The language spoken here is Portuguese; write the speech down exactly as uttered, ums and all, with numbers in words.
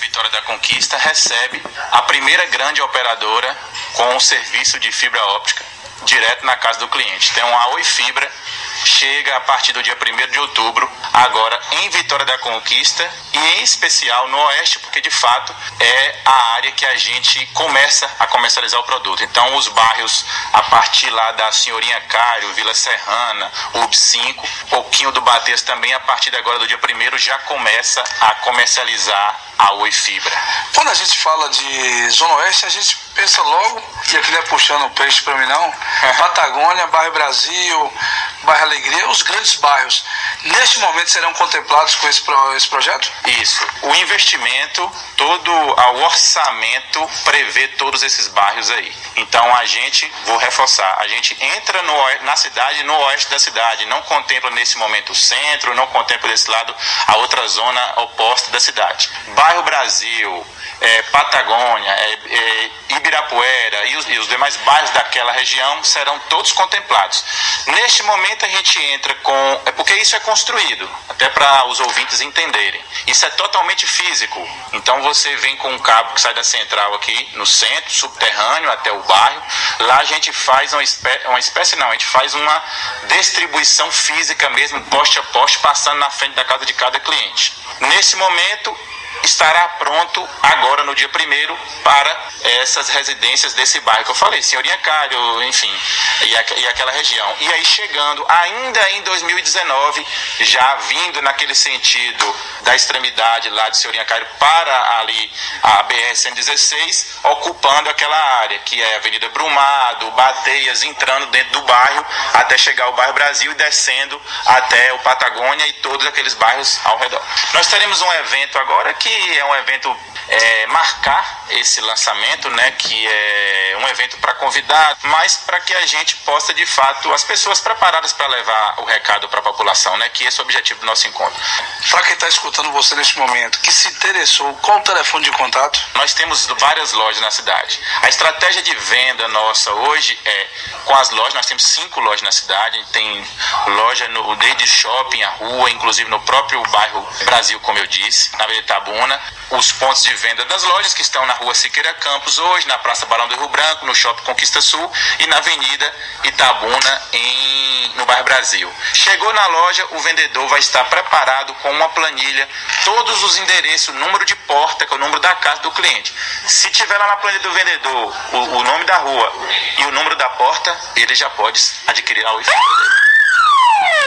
Vitória da Conquista recebe a primeira grande operadora com o serviço de fibra óptica direto na casa do cliente. Então a Oi Fibra chega a partir do dia primeiro de outubro, agora em Vitória da Conquista e em especial no Oeste, porque de fato é a área que a gente começa a comercializar o produto. Então os bairros a partir lá da Senhorinha Cário, Vila Serrana, U B cinco, pouquinho do Batês também a partir de agora do dia primeiro já começa a comercializar a Oi Fibra. Quando a gente fala de Zona Oeste, a gente pensa logo, e aqui não é puxando o peixe para mim não, Patagônia, Bairro Brasil, Bairro Alegria, os grandes bairros. Neste momento serão contemplados com esse, pro, esse projeto? Isso. O investimento, todo o orçamento prevê todos esses bairros aí. Então a gente, vou reforçar, a gente entra no, na cidade, no oeste da cidade, não contempla nesse momento o centro, não contempla desse lado a outra zona oposta da cidade. Bairro Brasil, é, Patagônia, é, é, Ibirapuera e os, e os demais bairros daquela região serão todos contemplados. Neste momento a gente entra com... É porque isso é construído, até para os ouvintes entenderem. Isso é totalmente físico. Então você vem com um cabo que sai da central aqui no centro, subterrâneo até o bairro. Lá a gente faz uma espécie, uma espécie não, a gente faz uma distribuição física mesmo, poste a poste, passando na frente da casa de cada cliente. Nesse momento estará pronto agora no dia primeiro para essas residências desse bairro que eu falei, Senhorinha Cário, enfim, e, a, e aquela região. E aí chegando ainda em dois mil e dezenove, já vindo naquele sentido da extremidade lá de Senhorinha Cário para ali a B R cento e dezesseis, ocupando aquela área que é a Avenida Brumado, Bateias, entrando dentro do bairro até chegar ao bairro Brasil e descendo até o Patagônia e todos aqueles bairros ao redor. Nós teremos um evento agora que é um evento é, marcar esse lançamento, né, que é um evento para convidar, mas para que a gente possa de fato, as pessoas preparadas para levar o recado para a população, né, que esse é o objetivo do nosso encontro. Para quem está escutando você neste momento, que se interessou, qual o telefone de contato? Nós temos várias lojas na cidade. A estratégia de venda nossa hoje é com as lojas, nós temos cinco lojas na cidade, tem loja no, desde shopping, a rua, inclusive no próprio bairro Brasil, como eu disse, na Avenida Itabuna, os pontos de venda das lojas que estão na rua Siqueira Campos hoje, na Praça Barão do Rio Branco, no Shopping Conquista Sul e na Avenida Itabuna em, no bairro Brasil. Chegou na loja, o vendedor vai estar preparado com uma planilha, todos os endereços, número de porta, que é o número da casa do cliente. Se tiver lá na planilha do vendedor o, o nome da rua e o número da porta, ele já pode adquirir a Oi Fibra dele.